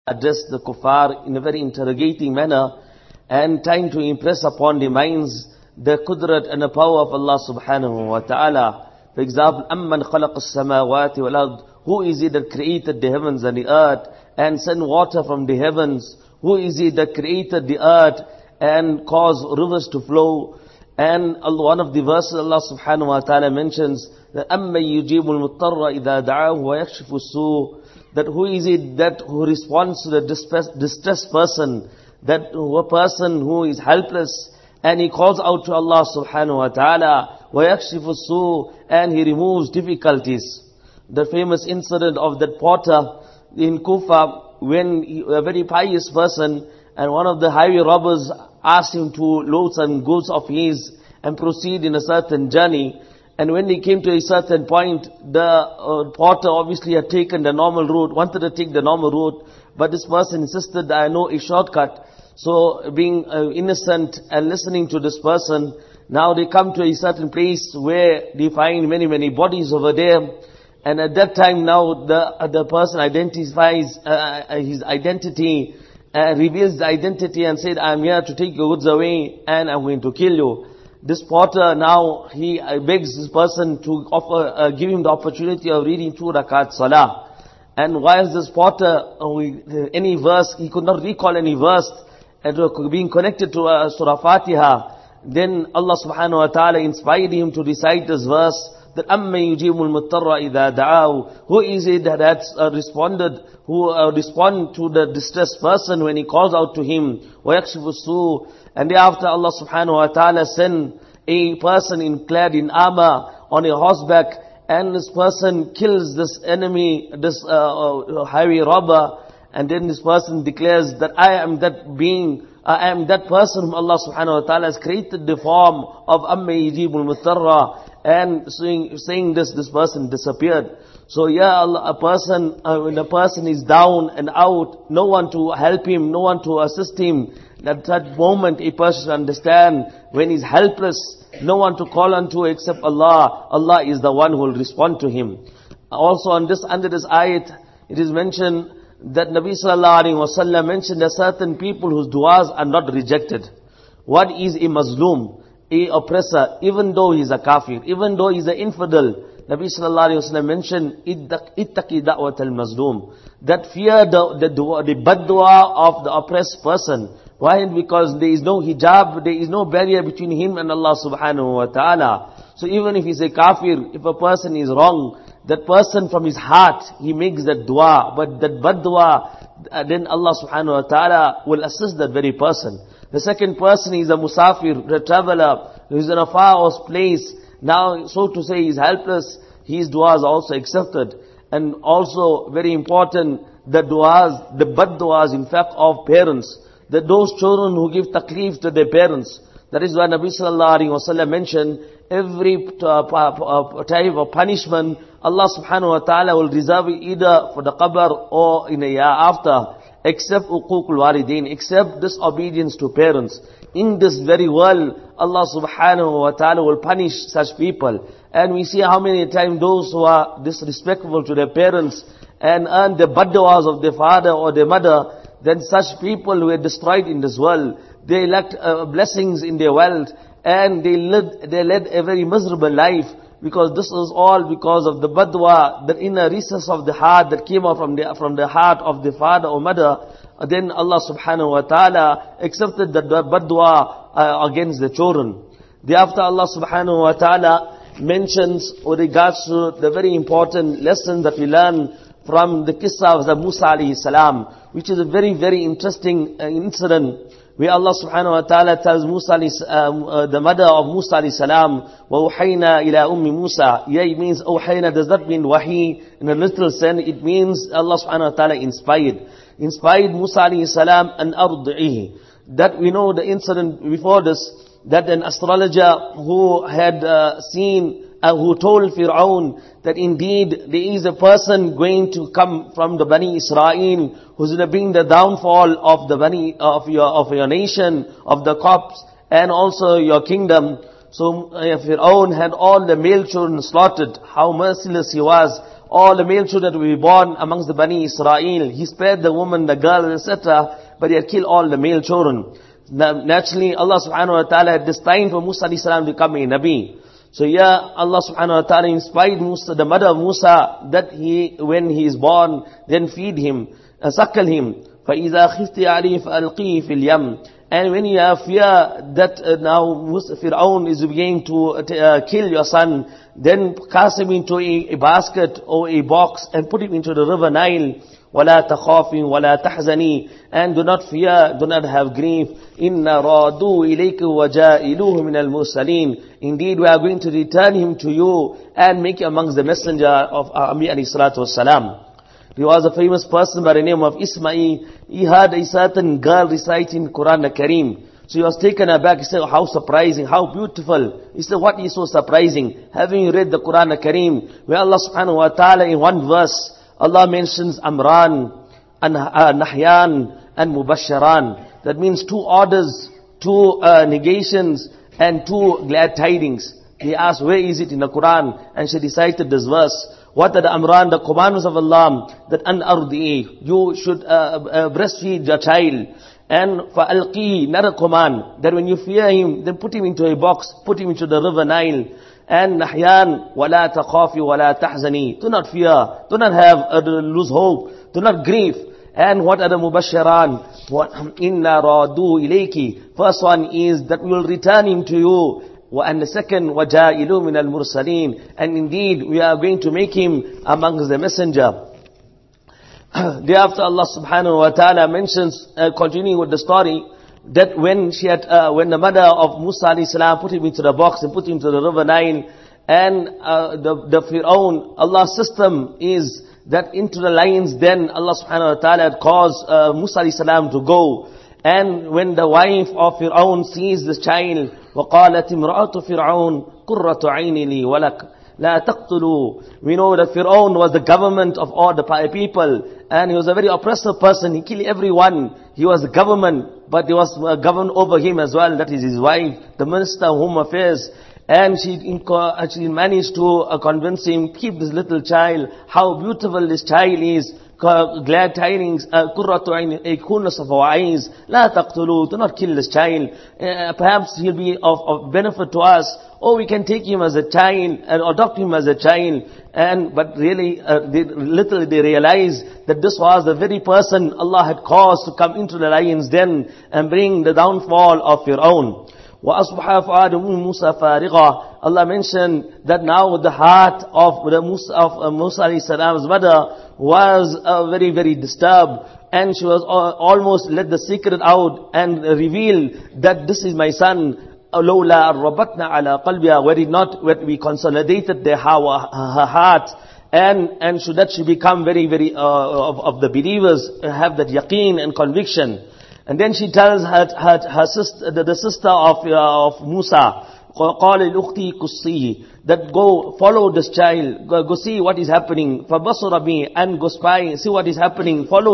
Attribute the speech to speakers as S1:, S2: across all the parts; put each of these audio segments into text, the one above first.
S1: addressed the kuffar in a very interrogating manner and trying to impress upon their minds the qudrat and the power of Allah subhanahu wa ta'ala. For example, أَمَّنْ خَلَقَ السَّمَاوَاتِ وَالْأَرْضِ, who is it that created the heavens and the earth and sent water from the heavens? Who is it that created the earth and caused rivers to flow? And one of the verses Allah subhanahu wa ta'ala mentions that أَمَّنْ يُجِيبُ الْمُضْطَرَّ إِذَا دَعَاهُ وَيَكْشِفُ السُّوءَ, that who is it that who responds to the distressed person, that a person who is helpless, and he calls out to Allah subhanahu wa ta'ala, وَيَكْشِفُ السُّوءَ, and he removes difficulties. The famous incident of that potter in Kufa, when a very pious person, and one of the highway robbers asked him to load some goods of his and proceed in a certain journey. And when they came to a certain point, the potter obviously had taken the normal route, wanted to take the normal route, but this person insisted that I know a shortcut. So being innocent and listening to this person, now they come to a certain place where they find many bodies over there. And at that time now the person identifies his identity, reveals the identity and said, I'm here to take your goods away and I'm going to kill you. This potter now, he begs this person to give him the opportunity of reading 2 rakat salah. And whilst this potter, any verse, he could not recall any verse being connected to Surah Fatiha, then Allah subhanahu wa ta'ala inspired him to recite this verse, that أَمَّنْ يُجِيبُ الْمُضْطَرَّ إِذَا دَعَاهُ, who is it that has responded, who respond to the distressed person when he calls out to him, وَيَكْشِفُ السُّوءَ. And thereafter Allah subhanahu wa ta'ala sent a person clad in armor on a horseback, and this person kills this enemy, this highway robber, and then this person declares that I am that being, I am that person whom Allah subhanahu wa ta'ala has created the form of أَمَّنْ يُجِيبُ الْمُضْطَرَّ. And saying this person disappeared. So Allah, when a person is down and out, no one to help him, no one to assist him. At that moment a person should understand, when he's helpless, no one to call unto except Allah. Allah is the one who will respond to him. Also under this ayat, it is mentioned that Nabi sallallahu alaihi wasallam mentioned that certain people whose du'as are not rejected. What is a mazloom? A oppressor, even though he's a kafir, even though he's an infidel. Nabi sallallahu alaihi wasallam mentioned, ittaqi da'wat al-mazlum, that fear the bad dua of the oppressed person. Why? Because there is no hijab, there is no barrier between him and Allah subhanahu wa ta'ala. So even if he's a kafir, if a person is wrong, that person from his heart, he makes that dua, but that bad dua, then Allah subhanahu wa ta'ala will assist that very person. The second person is a musafir, the traveler, who is in a far-off place. Now, so to say, he is helpless. His du'as are also accepted. And also, very important, the du'as, the bad du'as, in fact, of parents. That those children who give taklif to their parents. That is why Nabi sallallahu alaihi wasallam mentioned, every type of punishment, Allah subhanahu wa ta'ala will reserve it either for the qabr or in a year after. Except uququl walidain, except disobedience to parents. In this very world, Allah subhanahu wa ta'ala will punish such people. And we see how many times those who are disrespectful to their parents and earn the bad du'as of their father or their mother, then such people were destroyed in this world. They lacked blessings in their wealth, and they led a very miserable life. Because this is all because of the bad dua, the inner recess of the heart that came out from the heart of the father or mother. Then Allah subhanahu wa ta'ala accepted the bad dua against the children. Thereafter Allah subhanahu wa ta'ala mentions with regards to the very important lesson that we learn from the qissa of Musa alayhi salam, which is a very interesting incident, where Allah subhanahu wa ta'ala tells Musa, the mother of Musa alayhi salam, وَأُوحَيْنَا إِلَىٰ أُمِّ مُوسَى. Here it means, أُوحَيْنَا does not mean wahi in a literal sense. It means Allah subhanahu wa ta'ala inspired Musa alayhi salam an ardi'ihi. That we know the incident before this, that an astrologer who had who told Fir'aun that indeed there is a person going to come from the Bani Israel who's going to bring the downfall of the of your nation, of the Copts, and also your kingdom. So Fir'aun had all the male children slaughtered. How merciless he was. all the male children will be born amongst the Bani Israel. He spared the woman, the girl, etc. But he had killed all the male children. Naturally, Allah subhanahu wa ta'ala had destined for Musa alayhi salam to become a Nabi. So here, Allah subhanahu wa ta'ala inspired Musa, the mother of Musa, that when he is born, then feed him, suckle him. فَإِذَا خِفْتِ عَلِيهِ فَأَلْقِيهِ فِي الْيَمِّ. And when you have fear that now Fir'aun is beginning to kill your son, then cast him into a basket or a box and put him into the river Nile. وَلَا تَخَافِي وَلَا تَحْزَنِي. And do not fear, do not have grief. إِنَّا رَادُوا إِلَيْكَ وَجَائِلُوهُ مِنَ الْمُرْسَلِينَ. Indeed, we are going to return him to you and make you amongst the messenger of Anbiya alayhi salatu wassalam. There was a famous person by the name of Ismail. He heard a certain girl reciting Quran al-Kareem. So he was taken aback. He said, how surprising, how beautiful. He said, what is so surprising? Having read the Quran al-Kareem, where Allah subhanahu wa ta'ala in one verse, Allah mentions Amran, and Nahyan, and Mubasharan. That means 2 orders, 2 negations, and 2 glad tidings. He asked, where is it in the Quran? And she recited this verse. What are the Amran, the commandments of Allah? That an ardi, you should breastfeed your child. And fa'alqi, another command, that when you fear him, then put him into a box, put him into the river Nile. And Nahyan, wala takhafi, wala tahzani. Do not fear, do not have, lose hope, do not grieve. And what are the Mubasharan? Inna radu ilayki. First one is that we will return him to you. And the second, وَجَائِلُوا مِنَ الْمُرْسَلِينَ. And indeed, we are going to make him amongst the messenger. Thereafter, Allah subhanahu wa ta'ala mentions, continuing with the story, that when the mother of Musa alayhi salam put him into the box and put him into the river Nile, and the Fir'aun, Allah's system is that into the lion's den, Allah subhanahu wa ta'ala had caused Musa alayhi salam to go. And when the wife of Fir'aun sees this child, وَقَالَتِ امْرَأَةُ فِرْعَوْنَ قُرَّةُ عَيْنِ لِي وَلَكَ لَا تَقْتُلُوا. We know that Fir'aun was the government of all the people, and he was a very oppressive person. He killed everyone. He was the government, but there was governed over him as well. That is his wife, the minister of Home Affairs. And she managed to convince him, keep this little child. How beautiful this child is. Glad tidings, qurratu ayn, a coolness of our eyes. La taqtulu, do not kill this child. Perhaps he'll be of benefit to us. Or we can take him as a child and adopt him as a child. But really, little they realized that this was the very person Allah had caused to come into the lion's den and bring the downfall of Fir'aun. وَأَصْبَحَ فُؤَادُ مُوسَى فَارِغًا. Allah mentioned that now the heart of Musa alayhi salam's mother was very, very disturbed, and she was almost let the secret out and revealed that this is my son. لَوْلَا أَرَّبَتْنَا عَلَى قَلْبِهَا. Were it not when we consolidated her heart, and should that she become very, very of the believers, have that yaqeen and conviction. And then she tells her sister, the sister of Musa, قال لأختي قصيه, that go follow this child, go see what is happening. فبصر بي, and go spy, see what is happening. Follow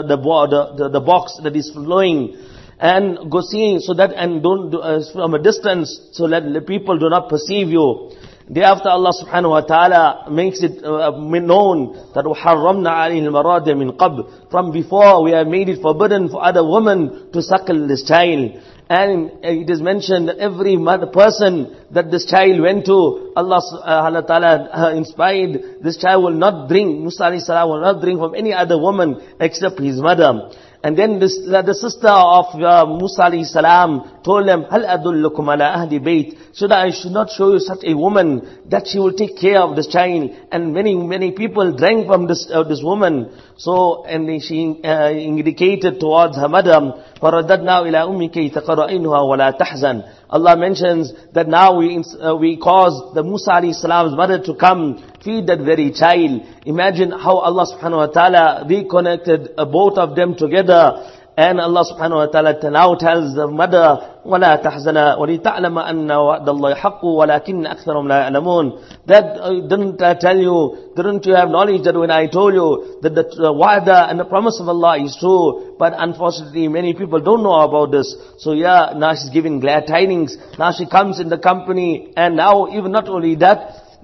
S1: the box that is flowing, and go see so that, and don't from a distance, so that the people do not perceive you. Thereafter, Allah subhanahu wa ta'ala makes it known that وَحَرَّمْنَا عَلَيْهِ الْمَرَادِيَ مِنْ قَبْلِ. From before, we have made it forbidden for other women to suckle this child. And it is mentioned that every person that this child went to, Allah subhanahu wa ta'ala inspired, this child will not drink, Musa alayhi salam will not drink from any other woman except his mother. And then the sister of Musa alayhi salam told them, هَلْ أَدُلُّكُمْ عَلَىٰ أَهْلِ بَيْتٍ. I should not show you such a woman that she will take care of this child. And many people drank from this woman. So, and she indicated towards her mother, فَرَدَّدْنَا إِلَىٰ أُمِّكَ تَقَرَّ إِنْهَا وَلَا تَحْزَنْ. Allah mentions that now we caused the Musa alayhi salam's mother to come feed that very child. Imagine how Allah subhanahu wa ta'ala reconnected both of them together. And Allah subhanahu wa ta'ala now tells the mother, وَلَا تَحْزَنَا وَلِتَعْلَمَ أَنَّ وَعْدَ اللَّهِ حَقٌّ وَلَكِنَّ أَكْثَرَهُمْ لَا يَعْلَمُونَ. That didn't I tell you, didn't you have knowledge that when I told you that the wa'da and the promise of Allah is true, but unfortunately many people don't know about this. So now she's giving glad tidings. Now she comes in the company, and now even not only that,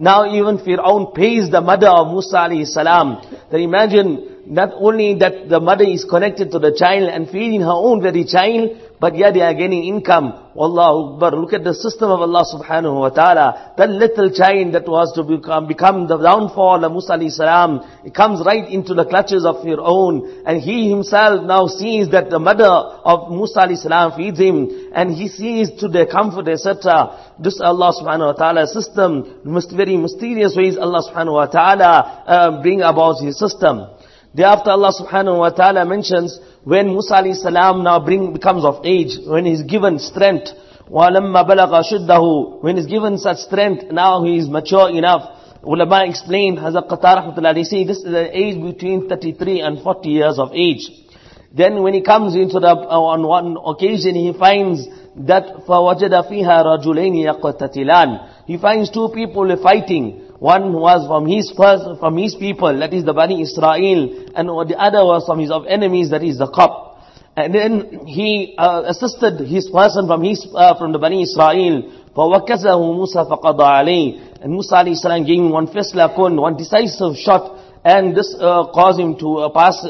S1: Now even Fir'aun pays the mother of Musa alayhi salam. Then imagine, not only that the mother is connected to the child and feeding her own very child, but yet they are gaining income. Wallahu Akbar. Look at the system of Allah subhanahu wa ta'ala. That little child that was to become the downfall of Musa alayhi salam, it comes right into the clutches of Fir'aun. And he himself now sees that the mother of Musa alayhi salam feeds him. And he sees to their comfort, etc. This Allah subhanahu wa ta'ala system, very mysterious ways Allah subhanahu wa ta'ala bring about his system. Thereafter Allah subhanahu wa ta'ala mentions when Musa alayhi salam now becomes of age, when he's given strength. وَلَمَّا بَلَغَ شُدَّهُ, when he's given such strength, now he is mature enough. Ulama explained, Hazrat Qatar rahmatullahi alayhi say, this is the age between 33 and 40 years of age. Then when he comes into on one occasion, he finds that فَوَجَدَ فِيهَا رَجُلَيْنِ يَقْتَتِلَانِ. He finds two people fighting. One was from his people, that is the Bani Israel, and the other was from his enemies, that is the Qab. And then he assisted his person from the Bani Israel. فَوَكَزَهُ مُوسَى فَقَضَى عَلَيْهِ. And Musa alayhi salam gave him one one decisive shot, and this caused him to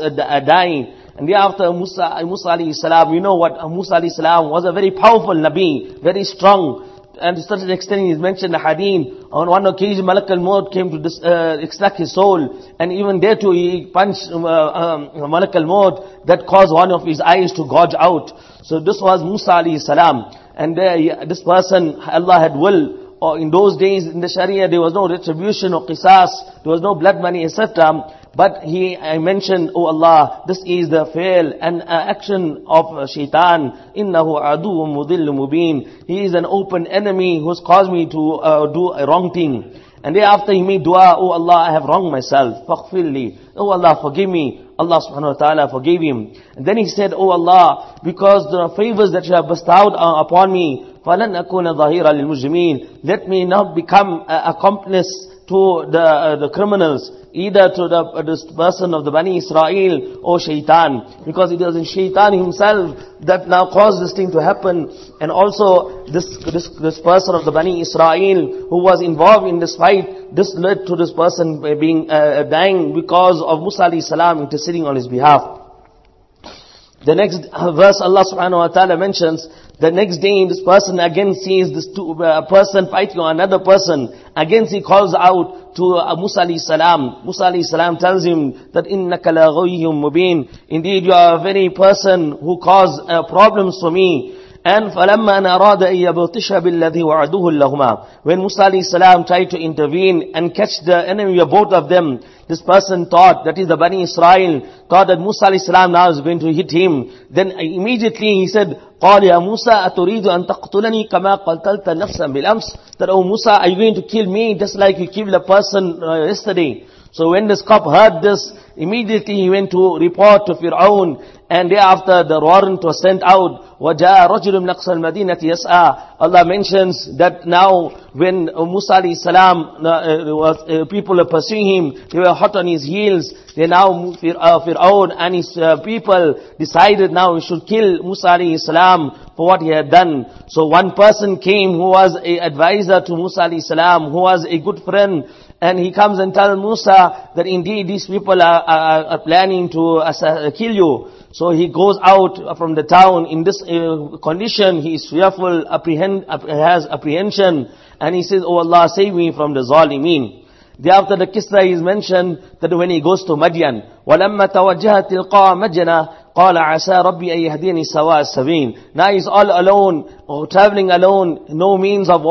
S1: die. And thereafter Musa alayhi salam, we know what Musa alayhi salam was, a very powerful Nabi, very strong. And to such an extent, he is mentioned in the hadith. On one occasion, Malak al-Maut came to extract his soul. And even there too, he punched Malak al-Maut, that caused one of his eyes to gouge out. So this was Musa alayhi salam. And this person, Allah had will. Or in those days, in the Sharia, there was no retribution or qisas. There was no blood money, etc. But I mentioned, oh Allah, this is the fail and action of shaitan. Innahu aduwwun mudillu mubin. He is an open enemy who's caused me to do a wrong thing. And thereafter he made dua, oh Allah, I have wronged myself. Faghfirli. Oh Allah, forgive me. Allah subhanahu wa ta'ala forgave him. And then he said, oh Allah, because the favors that you have bestowed upon me, فَلَنْ أَكُونَ ظَهِيرًا لِلْمُجْرِمِينَ. Let me not become accomplice to the criminals, either to this person of the Bani Israel or Shaitan, because it was in Shaitan himself that now caused this thing to happen. And also this person of the Bani Israel who was involved in this fight, this led to this person being dying because of Musa alayhi salam interceding on his behalf. The next verse Allah subhanahu wa ta'ala mentions, the next day this person again sees this person fighting another person. Again he calls out to Musa alayhi salam. Musa alayhi salam tells him that إِنَّكَ لَغَوِيٌّ مُبِينٌ. Indeed you are a very person who caused problems for me. And فَلَمَّا أَنْ أَرَادَ أَن يَبْطِشَ بِالَّذِي وَعَدُهُ اللَّهُمَا. When Musa alayhi salam tried to intervene and catch the enemy of both of them, this person thought, that is the Bani Israel, thought that Musa alayhi salam now is going to hit him. Then immediately he said, قال يا موسى أتريد أن تقتلني كما قتلت نفسا بالأمس. That, oh Musa, are you going to kill me just like you killed a person yesterday? So when this cop heard this, immediately he went to report to Fir'aun, and thereafter the warrant was sent out. وَجَاءَ رَجُلٌ مِنْ أَقْصَى الْمَدِينَةِ يَسْعَى. Allah mentions that now when Musa alayhi salam, people were pursuing him, they were hot on his heels. They now, Fir'aun and his people decided now we should kill Musa alayhi salam for what he had done. So one person came who was an advisor to Musa alayhi salam, who was a good friend, and he comes and tells Musa that indeed these people are planning to kill you. So he goes out from the town in this condition. He is fearful, has apprehension, and he says, oh Allah, save me from the Zalimeen. Thereafter the Kisra is mentioned that when he goes to Madian, وَلَمَّا تَوَجَّهَ تِلْقَاءَ مَدْيَنَ قَالَ عَسَى رَبِّي أَن يَهْدِيَنِي سَوَاءَ السَّبِيلِ. Now he's all alone, or traveling alone, no means of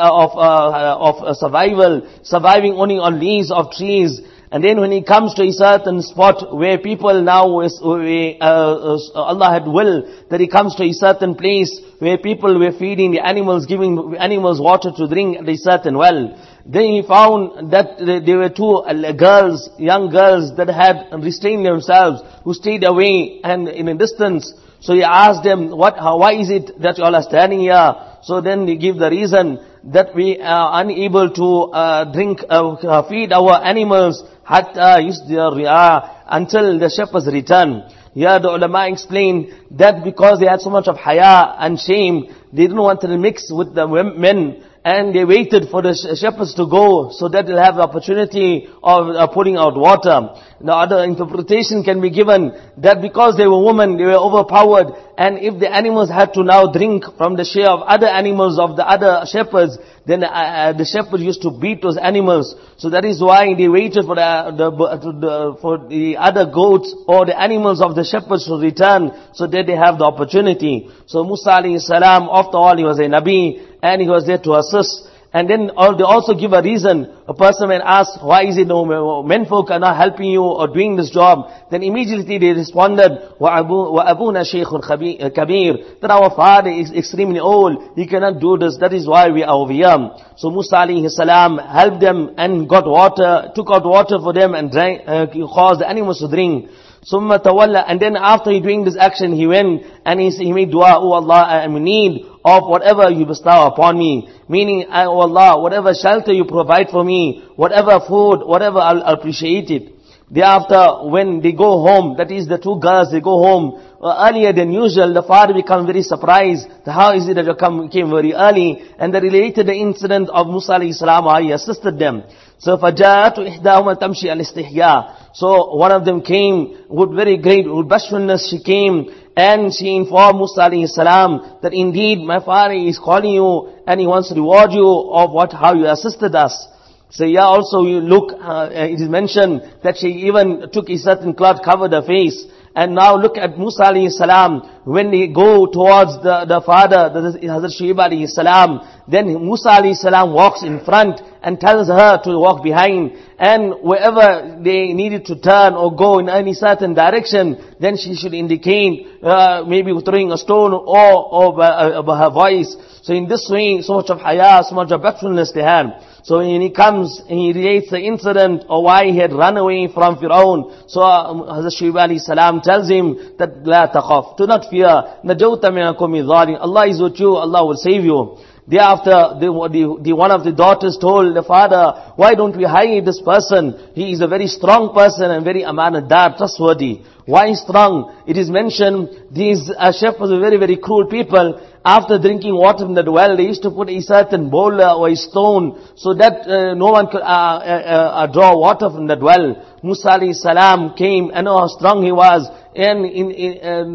S1: surviving only on leaves of trees. And then when he comes to a certain spot where people now, Allah had will that he comes to a certain place where people were feeding the animals, giving animals water to drink at a certain well. Then he found that there were two girls, young girls that had restrained themselves, who stayed away and in a distance. So he asked them, why is it that you all are standing here? So then they give the reason that we are unable to feed our animals hatta yusdir ri'a, until the shepherds return. Here the ulama explained that because they had so much of haya and shame, they didn't want to mix with the men, and they waited for the shepherds to go so that they'll have the opportunity of putting out water. The other interpretation can be given that because they were women, they were overpowered, and if the animals had to now drink from the share of other animals of the other shepherds, then the shepherds used to beat those animals. So that is why they waited for the other goats or the animals of the shepherds to return so that they have the opportunity. So Musa alayhi salam, after all, he was a Nabi and he was there to assist. And then they also give a reason. A person when asked, why is it no menfolk are not helping you or doing this job? Then immediately they responded, وَأَبُونَ شَيْخٌ كَبِيرٌ, that our father is extremely old, he cannot do this, that is why we are over here. So Musa alayhi salam helped them and got water, took out water for them and drank, caused the animals to drink. ثُمَّ تَوَلَّى, and then after he doing this action, he went and he made dua, oh Allah, I am in need of whatever you bestow upon me. Meaning, oh Allah, whatever shelter you provide for me, whatever food, whatever, I'll appreciate it. Thereafter, when they go home, that is the two girls, they go home earlier than usual, the father becomes very surprised. How is it that you came very early? And they related the incident of Musa alayhi salam, how he assisted them. So فَجَاءَتُ إِحْدَاهُمَا تَمْشِي عَلَى الْإِسْتِحْيَاءِ. So one of them came with very great bashfulness. She came and she informed Musa alayhi salam that indeed my father is calling you and he wants to reward you of how you assisted us. So also you look, it is mentioned that she even took a certain cloth, covered her face. And now look at Musa alayhi salam, when they go towards the father, Hazrat Shuaib alayhi salam, then Musa alayhi salam walks in front and tells her to walk behind. And wherever they needed to turn or go in any certain direction, then she should indicate, maybe throwing a stone or her voice. So in this way, so much of haya, so much of bashfulness they had. So when he comes and he relates the incident or why he had run away from Fir'aun, so Hazrat Shuaib alayhi salam tells him that la taqaf, do not fear, najawta min al-qawmi adh-dhalimin, Allah is with you, Allah will save you. Thereafter, one of the daughters told the father, why don't we hire this person? He is a very strong person and very amanatdar, trustworthy. Why strong? It is mentioned, these shepherds were very, very cruel people. After drinking water from the well, they used to put a certain boulder or a stone so that no one could draw water from that well. Musa alayhi salam came and know how strong he was, and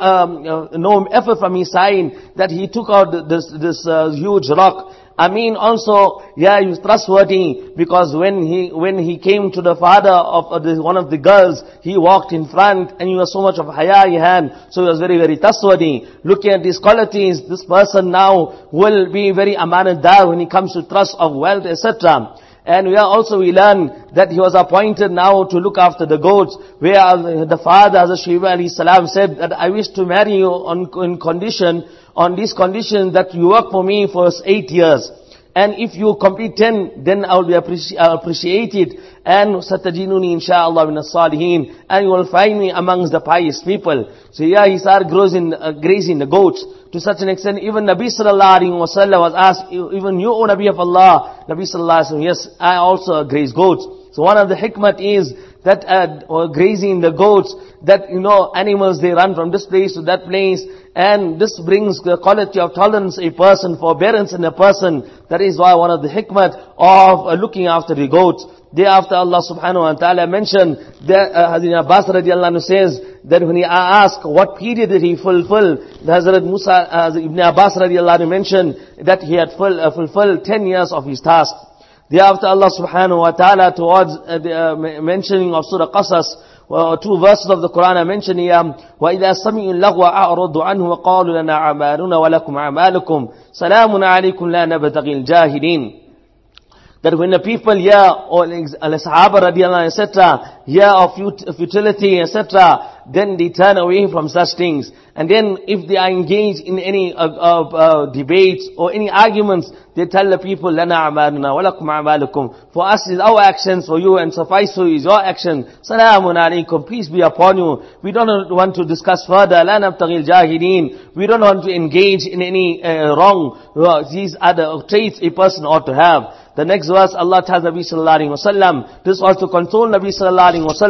S1: no effort from his side that he took out this huge rock. Also, he was trustworthy because when he came to the father of one of the girls, he walked in front and he was so much of haya he had, so he was very, very trustworthy. Looking at these qualities, this person now will be very amanatdar when he comes to trust of wealth, etc. And we learn that he was appointed now to look after the goats, where the father, Hazrat Shuaib alayhi salam, said that I wish to marry you on this condition that you work for me for 8 years. And if you complete 10, then I will appreciate it. And satajinuni insha'Allah min as-salihin. And you will find me amongst the pious people. So he started grazing the goats. To such an extent, even Nabi sallallahu alaihi wasallam was asked, even you, O Nabi of Allah? Nabi sallallahu alaihi wasallam, yes, I also graze goats. So one of the hikmat is that grazing the goats, that animals, they run from this place to that place, and this brings the quality of tolerance a person, forbearance in a person. That is why one of the hikmat of looking after the goats. Thereafter Allah subhanahu wa ta'ala mentioned that Hazrat Abbas radiallahu anhu says that when he asked what period did he fulfill, Hazrat Ibn Abbas radiallahu anhu mentioned that he had fulfilled 10 years of his task. Thereafter Allah subhanahu wa ta'ala, towards the mentioning of Surah Qasas, 2 verses of the Quran are mentioned here. وَإِذَا سَمِعُوا اللَّغْوَ أَعْرَضُوا عَنْهُ وَقَالُوا لَنَا أَعْمَالُنَا وَلَكُمْ أَعْمَالُكُمْ سَلَامٌ عَلَيْكُمْ لَا نَبْتَغِي الْجَاهِلِينَ. That when the people hear, or Sahaba radiallahu etc., hear of futility, etc., then they turn away from such things. And then if they are engaged in any debates or any arguments, they tell the people, لَنَا عَمَالُنَا وَلَكُمْ عَمَالُكُمْ. For us is our actions, for you, and suffice for you is your action. Salamun alaykum, peace be upon you. We don't want to discuss further. لَا نَبْتَغِي الْجَاهِلِينَ. We don't want to engage in any wrong. These are the traits a person ought to have. The next verse, Allah tells Nabi sallallahu alaihi wasallam, this was to console Nabi sallallahu alaihi wasallam,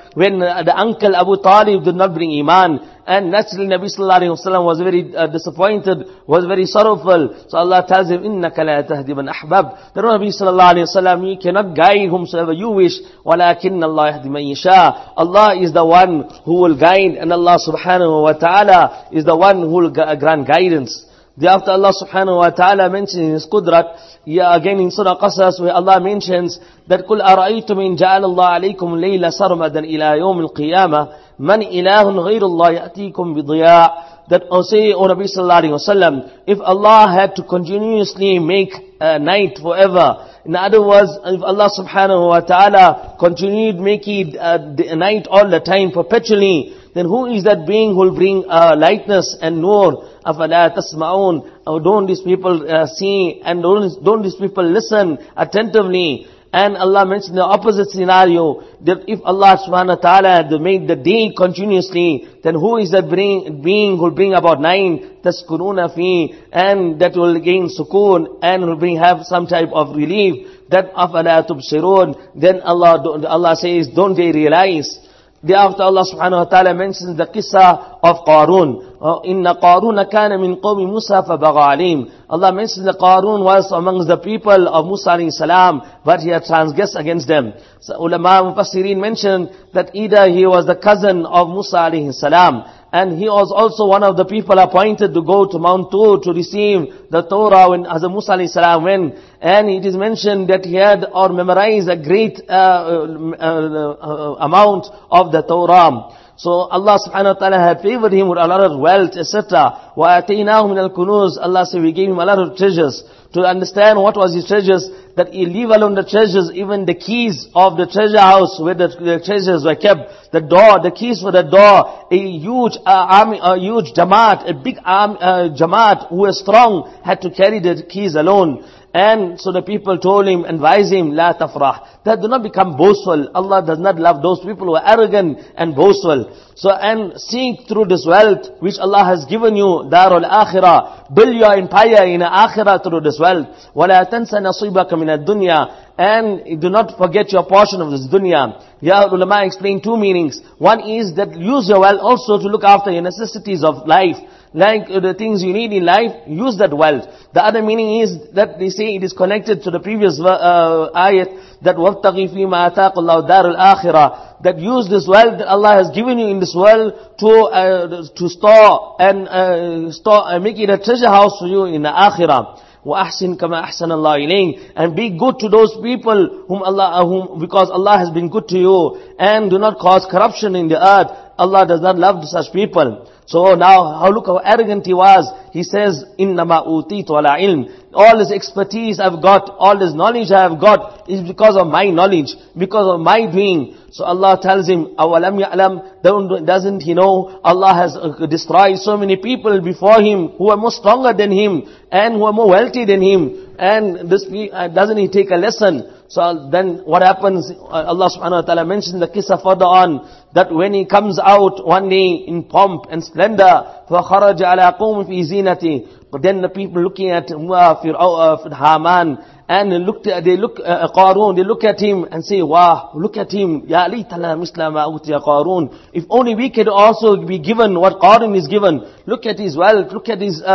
S1: when the uncle Abu Talib did not bring Iman. And naturally Nabi sallallahu alayhi wa sallam was very disappointed, was very sorrowful. So Allah tells him, إِنَّكَ لَا تَهْدِي مَنْ أَحْبَبْ. The Nabi sallallahu alayhi wa sallam, you cannot guide whomsoever you wish. وَلَكِنَّ اللَّهَ يَهْدِي مَنْ يَشَاءُ. Allah is the one who will guide, and Allah subhanahu wa ta'ala is the one who will grant guidance. Thereafter Allah subhanahu wa ta'ala mentions in His Qudrat, again in Surah Qasas, where Allah mentions that قُلْ أَرَأَيْتُمْ إِنْ جَعَلَ اللَّهَ عَلَيْكُمْ اللَّيْلَ سَرْمَدًا إِلَى يَوْمِ الْقِيَامَةِ مَنْ إِلَهٌ غَيْرُ اللَّهِ يَأْتِيكُمْ بِضِيَاءٍ. That say, O Nabi sallallahu alayhi wa sallam, if Allah had to continuously make night forever, in other words, if Allah subhanahu wa ta'ala continued making night all the time perpetually, then who is that being who will bring lightness and nur? أَفَلَا تَسْمَعُونَ. Don't these people see, and don't these people listen attentively? And Allah mentioned the opposite scenario, that if Allah subhanahu wa ta'ala had made the day continuously, then who is that being who will bring about 9, تَسْكُنُونَ فِي, and that will gain sukoon, and will have some type of relief, that أَفَلَا تُبْصِرُونَ. Then Allah says, don't they realize? Thereafter Allah subhanahu wa ta'ala mentions the qissa of Qarun. إِنَّ قَارُونَ كَانَ مِنْ قَوْمِ مُوسَى فَبَغَى عَلَيْهِمْ. Allah mentions that Qarun was amongst the people of Musa alayhi salam, but he had transgressed against them. So ulama mufassirin mentioned that either he was the cousin of Musa alayhi salam, and he was also one of the people appointed to go to Mount Tur to receive the Torah when Hazrat Musa alayhi salam went. And it is mentioned that he had or memorized a great amount of the Torah. So Allah subhanahu wa ta'ala had favored him with a lot of wealth, etc. وَآتَيْنَاهُ مِنَ الْكُنُوزِ. Allah said, we gave him a lot of treasures. To understand what was his treasures, that he leave alone the treasures, even the keys of the treasure house where the treasures were kept, the door, the keys for the door, a huge army, a huge jamaat, a big jamaat who was strong had to carry the keys alone. And so the people told him, advised him, La tafrah, that do not become boastful. Allah does not love those people who are arrogant and boastful. So, and seek through this wealth which Allah has given you, Darul Akhirah, build your empire in Akhirah through this wealth. وَلَا تَنْسَ نَصِيبَكَ مِنَ الدُّنْيَا. And do not forget your portion of this dunya. Here ulama explain two meanings. One is that use your wealth also to look after your necessities of life. Like the things you need in life, use that wealth. The other meaning is that they say it is connected to the previous ayat, that وَابْتَغِي فِي مَا أَتَاقَ اللَّهُ دَارُ الْآخِرَةِ. That use this wealth that Allah has given you in this world to store and make it a treasure house for you in the akhirah. وَأَحْسِنْ كَمَا أَحْسَنَ اللَّهُ إِلَيْكَ. And be good to those people because Allah has been good to you. And do not cause corruption in the earth. Allah does not love such people. So now, look how arrogant he was. He says, إِنَّمَا أُوتِيتُ عَلَىٰ عِلْمٍ. All this expertise I've got, all this knowledge I have got is because of my knowledge, because of my doing. So Allah tells him, أَوَلَمْ يَعْلَمْ. Doesn't he know Allah has destroyed so many people before him who are more stronger than him and who are more wealthy than him? And this doesn't he take a lesson? So then what happens? Allah subhanahu wa ta'ala mentions the qissa further on, that when he comes out one day in pomp and splendor, فَخَرَجَ عَلَىٰ قَوْمٍ فِي زِينَتِهِ. But then the people looking at Haman, and they look Qarun, they look at him and say, wow, look at him, Ya laytana misla ma utiya Qarun. If only we could also be given what Qarun is given. Look at his wealth, look at his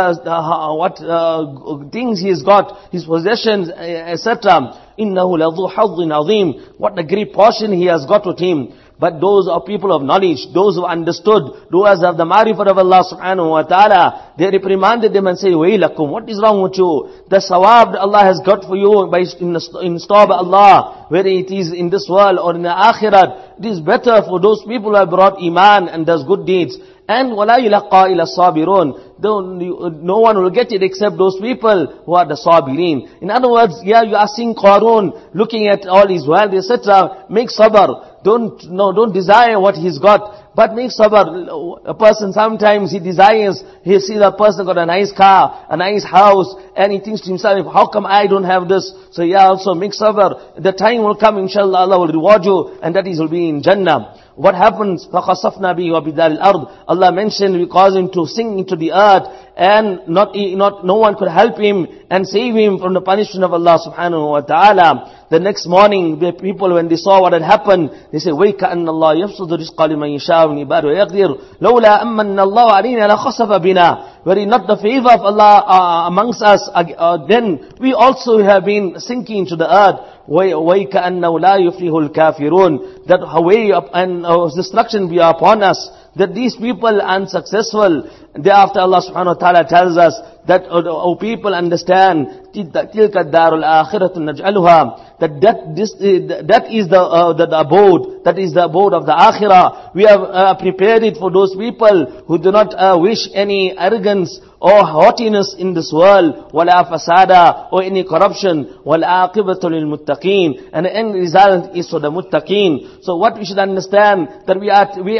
S1: things he has got, his possessions, etc. إِنَّهُ لَذُو حَظٍّ عَظِيمٍ. What a great portion he has got with him. But those are people of knowledge, those who understood, those who have the marifat of Allah subhanahu wa ta'ala, they reprimanded them and say, Wailakum, what is wrong with you? The sawab that Allah has got for you in store by Allah, whether it is in this world or in the akhirat, it is better for those people who have brought iman and does good deeds. And وَلَا يُلَقَّى إِلَى الصَّابِرُونَ. No one will get it except those people who are the sabirin. In other words, you are seeing Qarun, looking at all his wealth, etc. Make sabr. Don't desire what he's got, but make sabr. A person sometimes he desires, he sees a person got a nice car, a nice house, and he thinks to himself, how come I don't have this? So also make sabr. The time will come, inshallah, Allah will reward you, and that will be in Jannah. what happens? فَخَسَفْنَا بِهِ وَبِدَارِ الْأَرْضِ. Allah mentioned we caused him to sink into the earth, and no one could help him and save him from the punishment of Allah subhanahu wa ta'ala. The next morning, the people, when they saw what had happened, they said, وَيْكَأَنَّ اللَّهَ يَبْسُطُ الرِّزْقَ لِمَنْ يَشَاءُ مِنْ عِبَادِهِ وَيَقْدِرُ لَوْلَا أَمَّنَّ اللَّهُ عَلَيْنَا لَخَسَفَ بِنَا. Were it not the favor of Allah amongst us, then we also have been sinking to the earth. وَيْكَأَنَّهُ لَا يُفْلِحُ الْكَافِرُونَ. That way and destruction be upon us, that these people are unsuccessful. Thereafter Allah subhanahu wa ta'ala tells us that people understand تِلْكَ الدَّارُ الْآخِرَةُ نَجْعَلُهَا, that is the abode, that is the abode of the akhirah. We have prepared it for those people who do not wish any arrogance or haughtiness in this world, وَلَا فَسَادًا, or any corruption, وَالْعَاقِبَةُ لِلْمُتَّقِينَ, and the end result is for the muttaqeen. So what we should understand, that we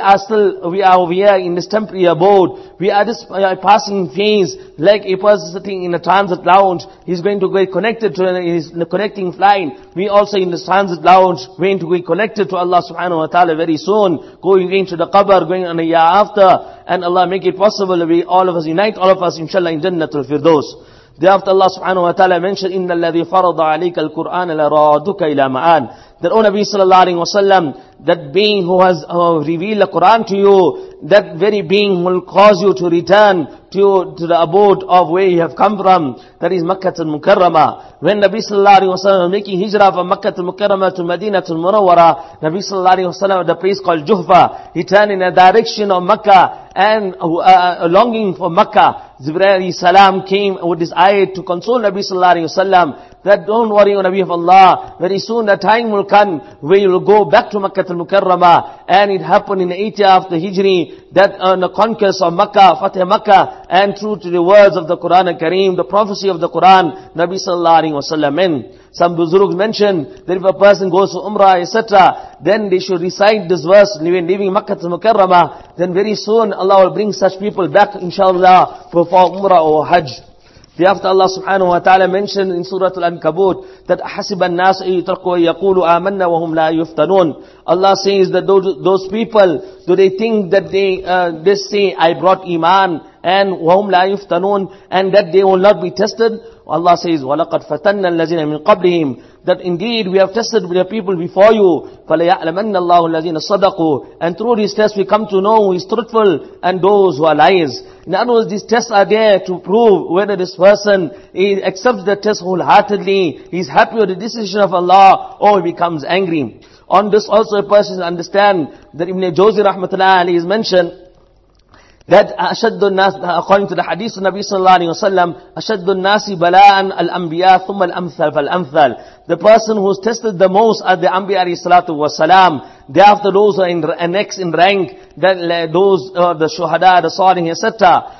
S1: are in this temporary abode, we are just passing phase, like a person sitting in a transit lounge, he's going to get connected to his connecting flight. We also in this transit lounge, going to be connected to Allah subhanahu wa ta'ala very soon, going into the qabr, going on a year after, and Allah make it possible that we all of us unite, all of us inshallah in Jannatul Firdaus. Thereafter Allah subhanahu wa ta'ala mentioned, إِنَّ الَّذِي فَرَضَ عَلَيْكَ الْقُرْآنَ لَرَادُكَ إِلَى مَعَانٍ. That, O Nabi sallallahu alayhi wa sallam, that being who has revealed the Quran to you, that very being will cause you to return to the abode of where you have come from, that is Makkah al-Mukarramah. When Nabi sallallahu alayhi wa sallam was making hijrah from Makkah al-Mukarramah to Madinah al-Munawwara, Nabi sallallahu alayhi wa sallam at the place called Juhfa, he turned in the direction of Makkah and longing for Makkah. Jibreel alayhi salam came with this ayat to console Nabi sallallahu alayhi wa sallam, that don't worry, O Nabi of Allah, very soon the time will come where you will go back to Makkah al-Mukarramah. And it happened in the 8th year after Hijri, that on the conquest of Makkah, Fateh Makkah, and true to the words of the Quran al-Kareem, the prophecy of the Quran, Nabi sallallahu alayhi wa sallam. Some Buzurgs mentioned that if a person goes to Umrah, etc., then they should recite this verse when leaving Makkah al-Mukarramah. Then very soon Allah will bring such people back, inshallah, for Umrah or Hajj. Thereafter Allah subhanahu wa ta'ala mentioned in Surah Al-Ankabut that حَسِبَ النَّاسُ يُتْرَكُوا يَقُولُوا آمَنَّا وَهُمْ لَا يُفْتَنُونَ. Allah says that those people, do they think that they say, I brought Iman, and وَهُمْ لَا يُفْتَنُونَ, and that they will not be tested? Allah says, وَلَقَدْ فَتَنَّا الَّذِينَ مِنْ قَبْلِهِمْ, that indeed we have tested the people before you. فَلَيَعْلَمَنَّ اللَّهُ الَّذِينَ صَدَقُوا, and through these tests we come to know who is truthful and those who are liars. In other words, these tests are there to prove whether this person accepts the test wholeheartedly, he is happy with the decision of Allah, or he becomes angry. On this also a person understand that Ibn Jawzi rahmatullah alayhi is mentioned that ashaddu nas, according to the hadith of Nabi sallallahu alayhi wa sallam, ashaddu nasi bala'an al-anbiya thumma al-amthal fal-amthal. The person who is tested the most are the Anbiya alayhi salatu wa salam. Thereafter those are next in rank, those the shuhada, the salih, etc.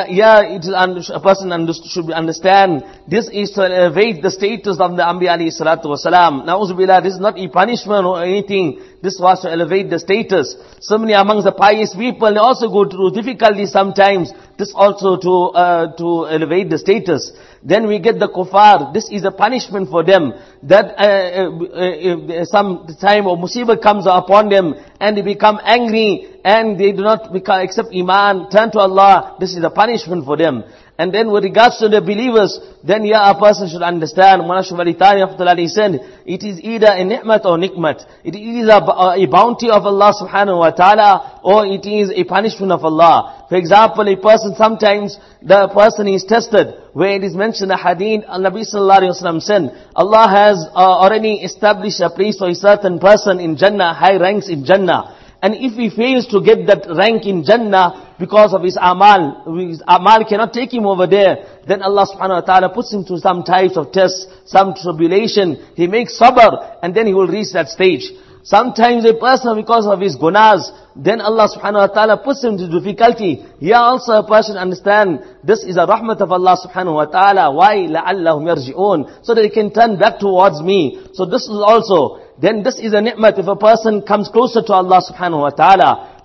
S1: A person should understand this is to elevate the status of the Anbiya alayhi salatu wa salam. Na'uzubillah, this is not a punishment or anything. This was to elevate the status. So many amongst the pious people, they also go through difficulties sometimes. This also to elevate the status. Then we get the kuffar. This is a punishment for them. That some time or musibah comes upon them and they become angry and they do not accept Iman, turn to Allah. This is a punishment for them. And then with regards to the believers, then a person should understand, he said, it is either a ni'mat or nikmat. It is a bounty of Allah subhanahu wa ta'ala, or it is a punishment of Allah. For example, a person sometimes, the person is tested, where it is mentioned in the hadith, Nabi sallallahu alayhi wa sallam said, Allah has already established a place for a certain person in Jannah, high ranks in Jannah. And if he fails to get that rank in Jannah because of his amal cannot take him over there, then Allah subhanahu wa ta'ala puts him through some types of tests, some tribulation. He makes sabr, and then he will reach that stage. Sometimes a person, because of his gunas, then Allah subhanahu wa ta'ala puts him to difficulty. Here also a person understand, this is a rahmat of Allah subhanahu wa ta'ala. Why? لَعَلَّهُمْ يَرْجِعُونَ, so that they can turn back towards me. So this is also, then this is a ni'mat if a person comes closer to Allah subhanahu wa ta'ala.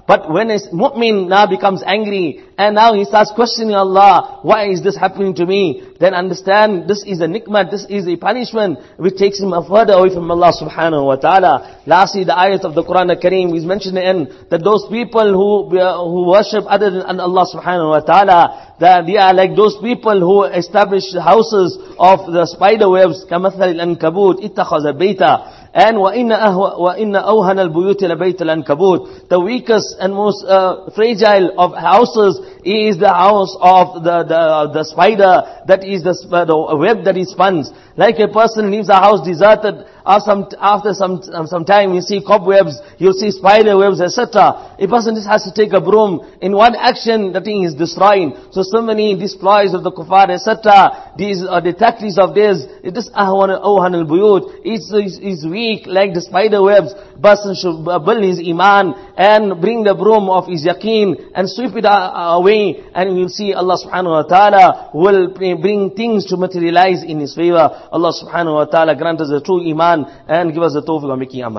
S1: But when a mu'min now becomes angry, and now he starts questioning Allah, why is this happening to me? Then understand, this is a nikmat, this is a punishment, which takes him further away from Allah subhanahu wa ta'ala. Lastly, the ayat of the Quran al-Kareem is mentioned in that those people who worship other than Allah subhanahu wa ta'ala, that they are like those people who establish houses of the spider webs, كَمَثَلِ الْأَنْكَبُوتِ اتَّخَذَ بَيْتًا. And وَإِنَّ أَوْهَنَ الْبُيُوتِ لَبَيْتَ الْأَنْكَبُوتِ. The weakest and most fragile of houses is the house of the spider, that is the web that is spun. Like a person leaves a house deserted, after some time you see cobwebs, you see spider webs, etc. A person just has to take a broom. In one action, the thing is destroying. So many ploys of the kuffar, etc. These are the tactics of theirs. It is awhan al-buyut. It's weak like the spider webs. Person should build his iman and bring the broom of his yaqeen and sweep it away, and we will see Allah subhanahu wa ta'ala will bring things to materialize in His favor. Allah subhanahu wa ta'ala grant us a true iman and give us the tawfiq of making amal.